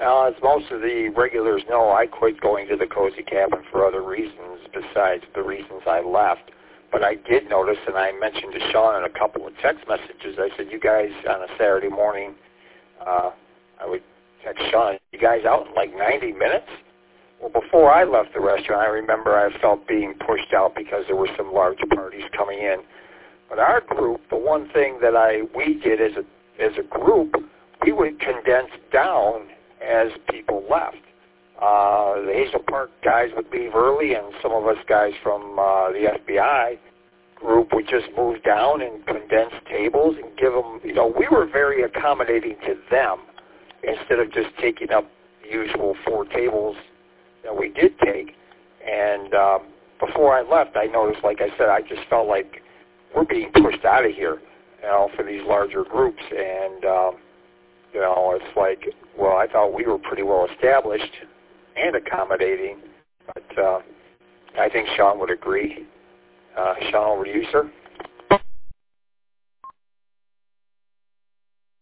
As most of the regulars know, I quit going to the Cozy Cabin for other reasons besides the reasons I left. But I did notice, and I mentioned to Sean in a couple of text messages, I said, you guys on a Saturday morning, I would text Sean, you guys out in like 90 minutes? Well, before I left the restaurant, I remember I felt being pushed out because there were some large parties coming in. But our group, the one thing that we did as a group, we would condense down as people left. The Hazel Park guys would leave early, and some of us guys from the FBI group would just move down and condense tables and give them, we were very accommodating to them instead of just taking up the usual 4 tables that we did take. And before I left, I noticed, like I said, I just felt like we're being pushed out of here, for these larger groups. And, it's like, well, I thought we were pretty well established and accommodating, but I think Sean would agree. Sean, over to you, sir.